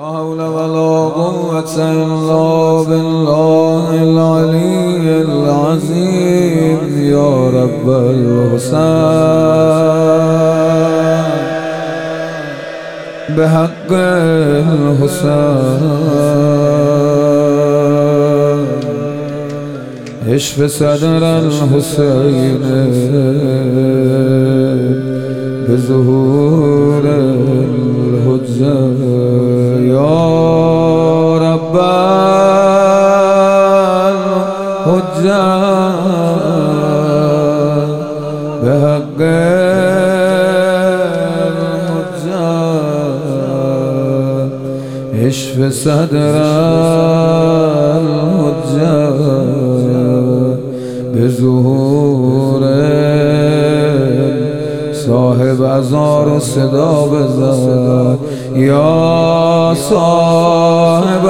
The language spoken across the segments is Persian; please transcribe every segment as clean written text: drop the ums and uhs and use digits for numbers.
حول ولا قوة إلا بالله العلي العظيم يا رب الحسين بحق الحسين اشف صدر الحسين بظهور الحجة يا رب الحجة بحق الحجة اشف صدر الحجة بظهور صاحب ازار و صدا بزن یا صاحب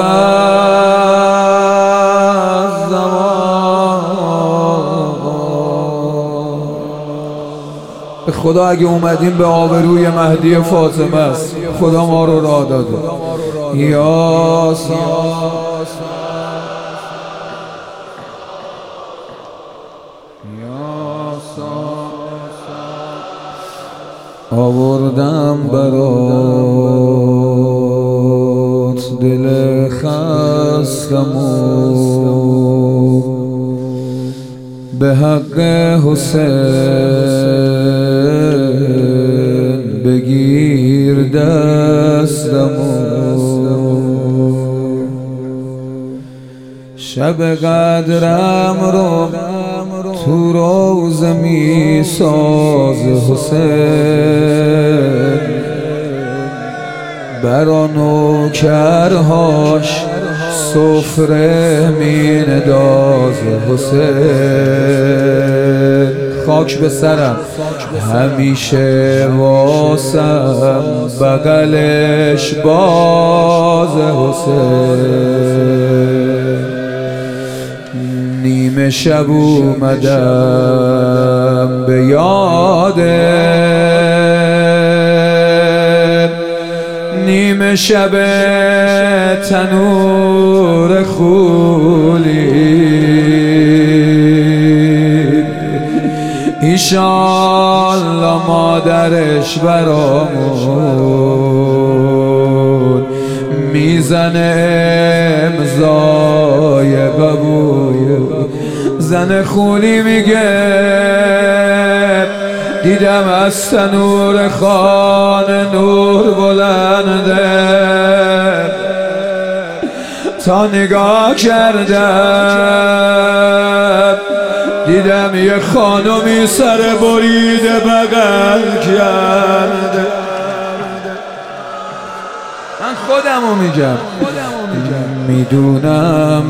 الزمان. به خدا اگه اومدیم به آبروی مهدی فاطمه است، خدا ما رو راه داده. یا صاحب آوردم برات دل خستمو به حق حسین بگیر دستمو شب قدرم رو تو روزه می ساز حسین برا نوکرهاش سفره می نداز حسین خاک به سرم همیشه واسم بغلش باز حسین نیمه شب اومدم به یاده نیمه شب تنور خولی ایشالله مادرش برامون میزنه امضای قبول زن خولی میگه دیدم از تنور خانه نور بلنده تا نگاه کردم دیدم یه خانمی سر بریده بغل کرده. من خودمو میگم میدونم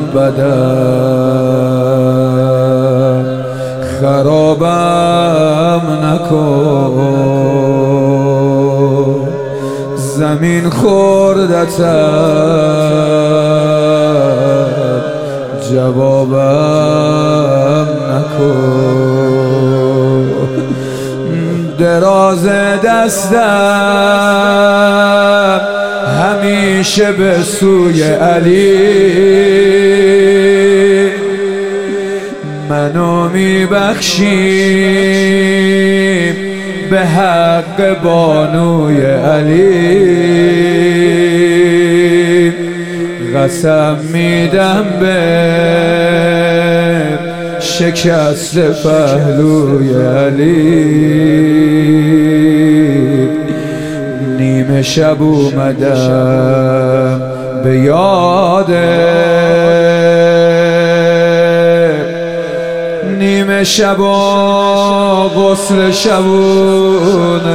بدم خرابم نکن زمین خوردتم جوابم نکن دراز دستم همیشه به سوی علی منو میبخشیم به حق بانوی علی قسم میدم به شکست پهلوی علی نیمه شب اومدم به یاده نیمه شب و غسل شبونه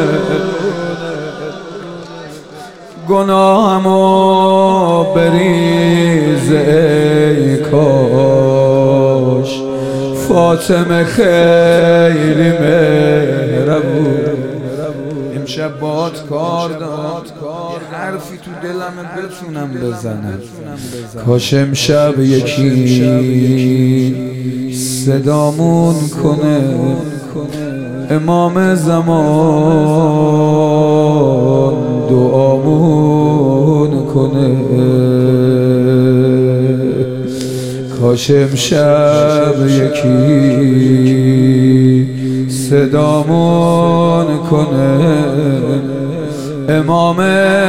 گناهمو بریز ای کاش فاطمه خیلی مهربون امشب باد کار داد یه حرفی تو دلم بتونم بزنم کاش امشب یکی صدامون کنه امام زمان دعامون صدامون کنه. کاش امشب یکی صدامون کنه. امام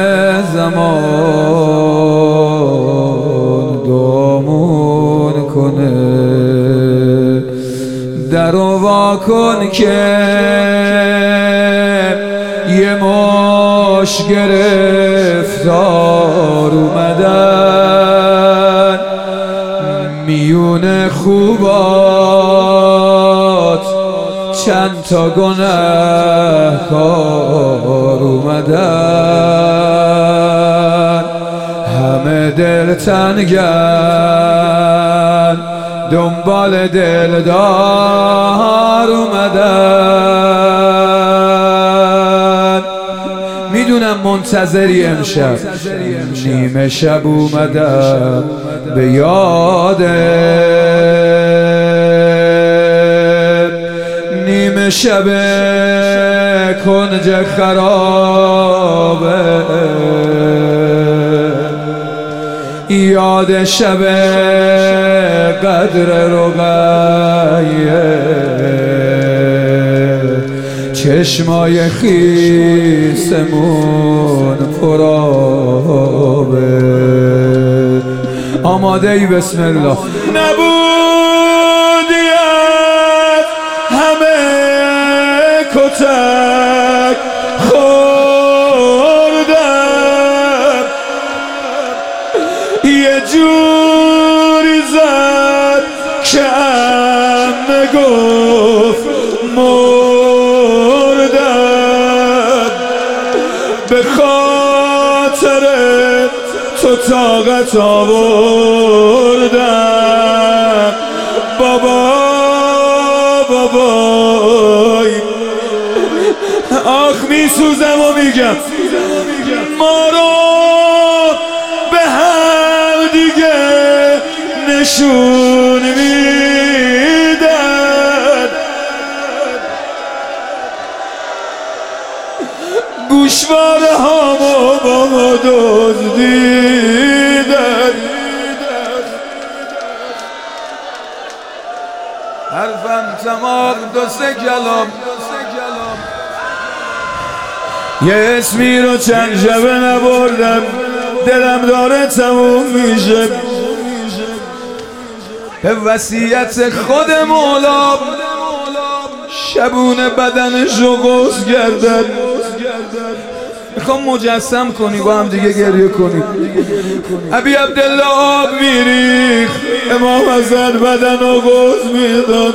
زمان دامون کنه. درو وا کن که یه مش گرفتار اومدن میون خوبات چند تا گنه‌کار اومدن. همه دلتنگن دنبال دلدار اومدن. میدونم منتظری امشب، نیمه شب اومدم به یاده، نیمه شب کنج خرابه، یاد شب قدر رقیه، چشمای خیسمون پرابه. آماده ای؟ بسم الله. نبودی از همه کتک خوردم، یه جوری زد که عمه گفت مردم. به خاطر تو طاقت آوردم بابای. آخ میسوزم و میگم ما رو به هم دیگه نشون میدن. گوشواره هامو با ما دزدیدن. حرفم تمام دو سه کلام، یه اسمی رو چند شبه نبردم، دلم داره تموم میشه. به وصیت خود مولا شبونه بدنشو غسل کردن. میخوام مجسم کنی با هم دیگه گریه کنی. ابی عبدالله آب میریخ، امام حسن بدنو غسل میدن،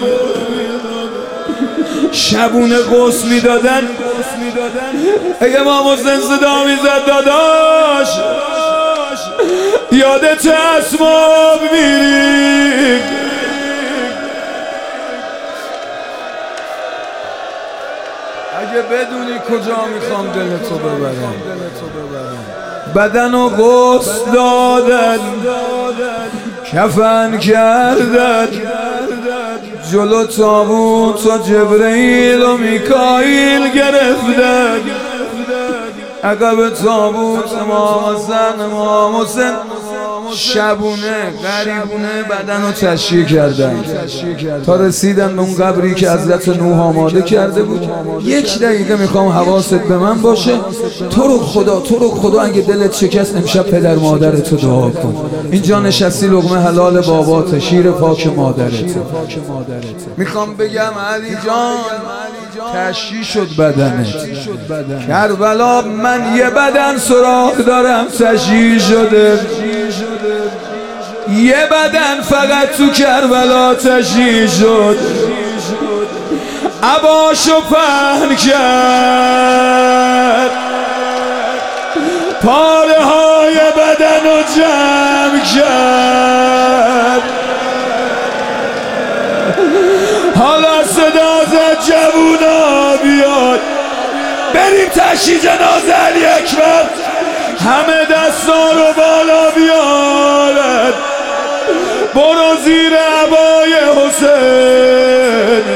شبونه غسل میدادن. ای امام حسین صدا میزد داداش یادت اسماب میریخ. اگه بدونی کجا میخوام دلتو ببرم. بدنو غسل دادن، کفن کردن، جلو تابوت و جبرئیل و میکائیل گرفتن. عقب تابوت امام حسن امام حسین شبونه غریبونه بدن رو تشییع کردن تا رسیدن به اون قبری که حضرت نوح آماده کرده بود. یک دقیقه میخوام حواست به من باشه. تو رو خدا اگه دلت شکست امشب پدر مادرتو دعا کن. اینجا نشستی لقمه حلال بابات، شیر پاک مادرت. میخوام بگم علی جان تشییع شد بدنت. کربلا من یه بدن سراغ دارم تشییع شده، یه بدن فقط تو کربلا تشییع شد. عباشو پهن کرد، پاره های بدن رو جمع کرد. حالا صدا زد جوونا بیاد بریم تشییع جنازه علی اکبر. همه دستا رو بالا بیارن، برو زیر عبای حسین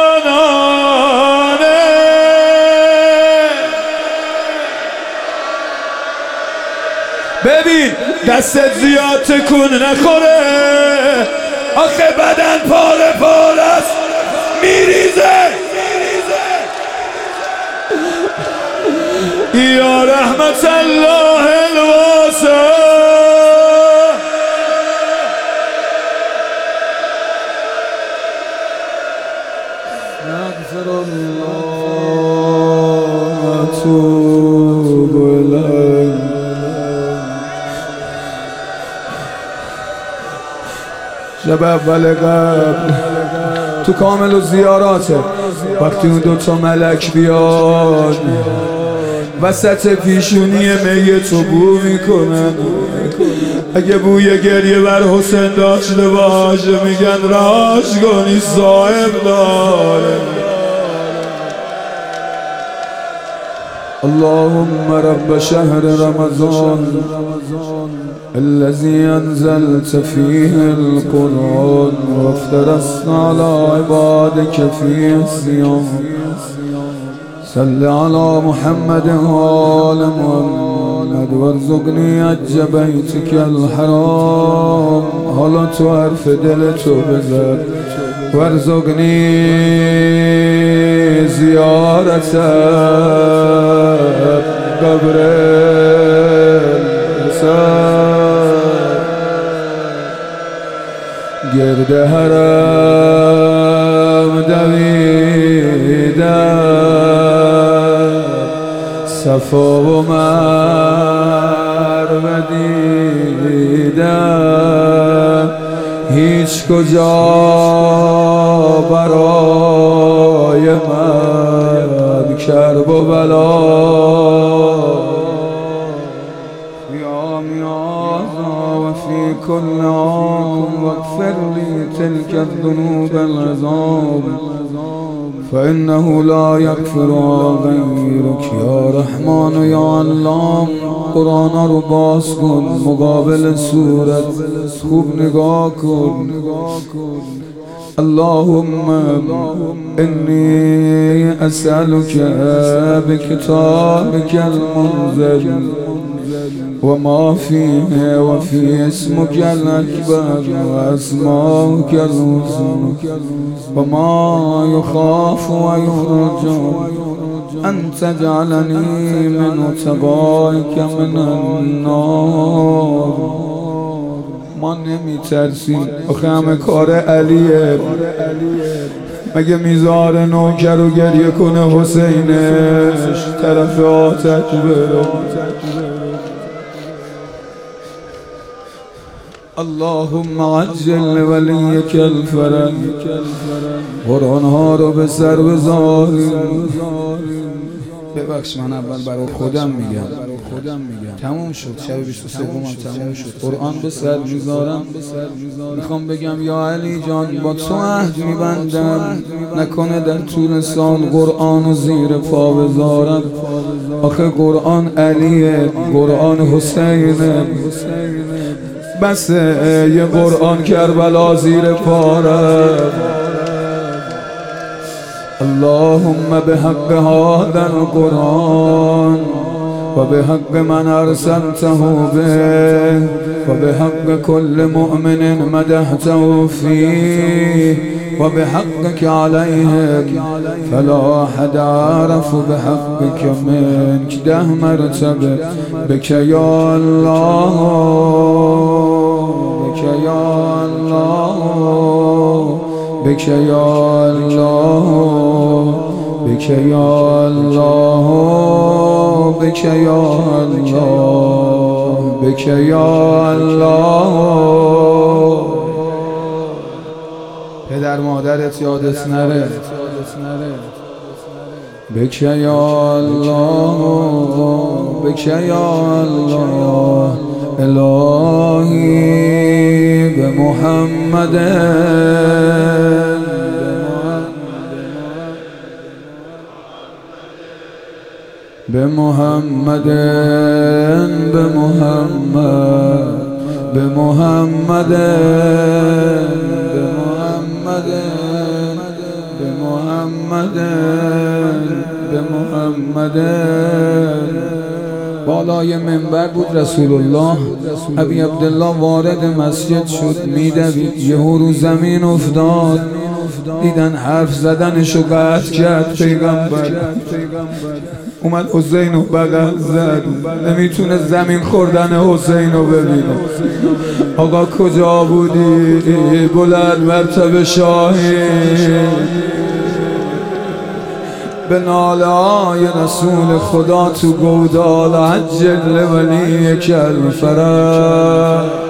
جوانانه. ببین دستت زیاد تکون نخوره، آخه بدن پاره پاره است میریزه. یا رحمت الله الواسع. استغفر الله اتوب الیه. شب اول قبل تو کامل و زیاراته، وقتی اون دوتا ملک بیاد وسط پیشونی میتو بو میکنن، اگه بوی گریه بر حسین داشته باشه میگن راش کنی صاحب داره. اللهم رب شهر رمضان الذي أنزلت فيه القرآن وافترست على عبادك فيه الصيام صل على محمد وآل محمد وارزقني حج بيتك الحرام. حالا تو حرف دل تو بزن وارزقني زیارت قبر گرد حرم دویدم، صفا و مروه دیدم، هیچ کجا برای من کرب و بلا في كل عام واغفر لي تلك الذنوب العظام فإنه لا يغفرها غيرك يا رحمن يا علام. قرآن رو باز کن، مقابل صورت خوب نگاه کن. اللهم إني أسألك بكتابك المنزل وما فيه وفي اسمك الأكبر وأسماؤك الحسنى وما يخاف ويرجى أن تجعلني من اتقائك من النار. ما نمیترسیم، آخه همه کار علیه. مگه میذاره نوکر رو گریه کنه حسینش طرف آتش بره؟ اللهم عجل وليك الفرج. قرآن ها رو به سر بذاری. ببخش من اول برای خودم میگم تموم شد، شب 23 هم تموم شد. قرآن به سر میذارم، میخوام بگم یا علی جان با تو عهد میبندم نکنه در طول سال قرآن رو زیر پا بذارم. آخه قرآن علیه، قرآن حسینه، بس یه قرآن کربلا زیر پاره. اللهم بحق هذا القرآن وبحق من أرسلته به وبحق كل مؤمن مدحته فيه وبحقك عليهم فلا أحد أعرف بحقك منك 10 مرتبة بك يا الله بك يا الله بك يا الله بك يا الله بك يا الله بك يا الله. پدر مادرت یادت نره. بك يا الله بك يا الله الهی بمحمد بمحمد بمحمد بمحمد بمحمد بمحمد بمحمد بالای منبر بود رسول الله. ابی عبدالله وارد مسجد شد، میدوید، یهو رو زمین افتاد. دیدن حرف زدنشو قطع کرد پیغمبر. اومد حسین رو بغل زد، نمیتونه زمین خوردن حسین رو ببینه. آقا کجا بودی بلند مرتبه شاهی؟ به ناله های رسول خدا تو گودال عجل ولی کل فرج.